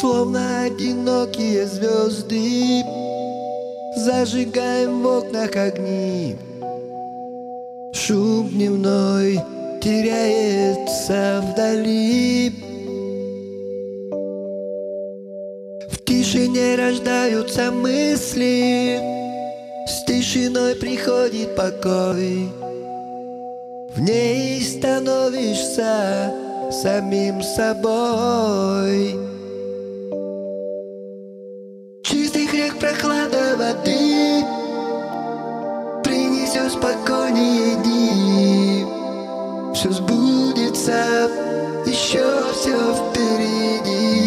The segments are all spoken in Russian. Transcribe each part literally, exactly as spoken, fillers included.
Словно одинокие звезды, зажигаем в окнах огни. Шум дневной теряется вдали. В тишине рождаются мысли, с тишиной приходит покой. В ней становишься самим собой. Чистых рек прохлада воды принесет спокойнее дни. Все сбудется, еще все впереди.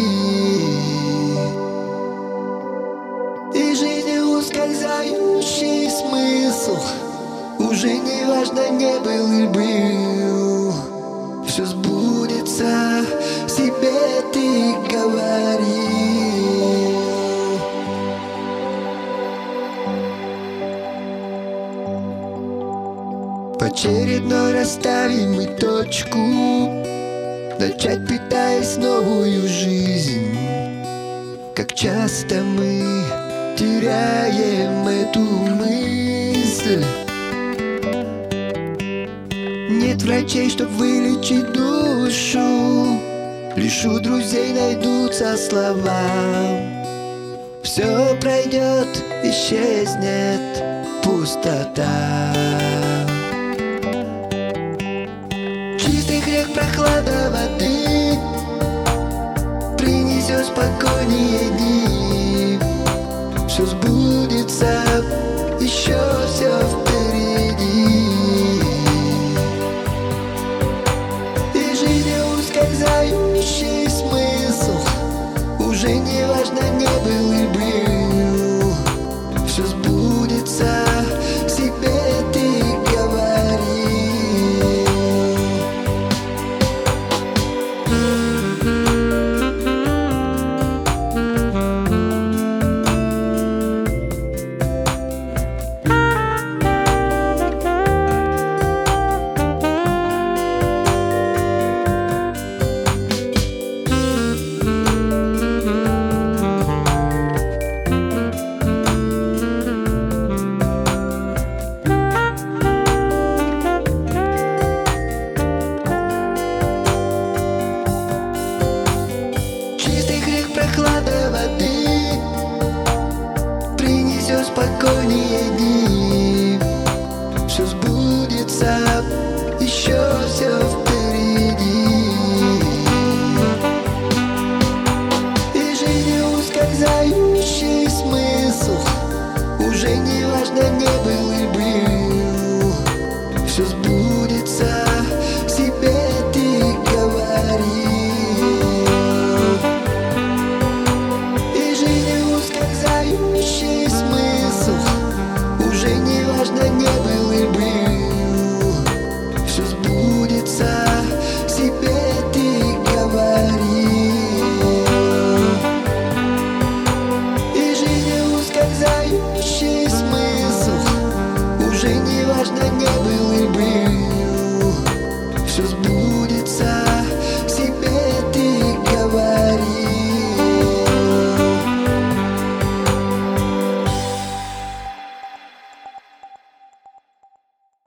И жизни ускользающий смысл уже не важно, не был и был. Все сбудется, себе ты говорил. В очередной расставим мы точку, начать питаясь новую жизнь. Как часто мы теряем эту мысль. Нет врачей, чтоб вылечить душу, лишь у друзей найдутся слова. Все пройдет, исчезнет пустота. Чистых рек прохлада воды принесет спокойнее дни. Все сбудется, еще все впереди. Ускользающий смысл уже не важно, не был и был. Все сбудется, себе ты говорил. Прохлада воды принесет спокойнее дни. Все сбудется.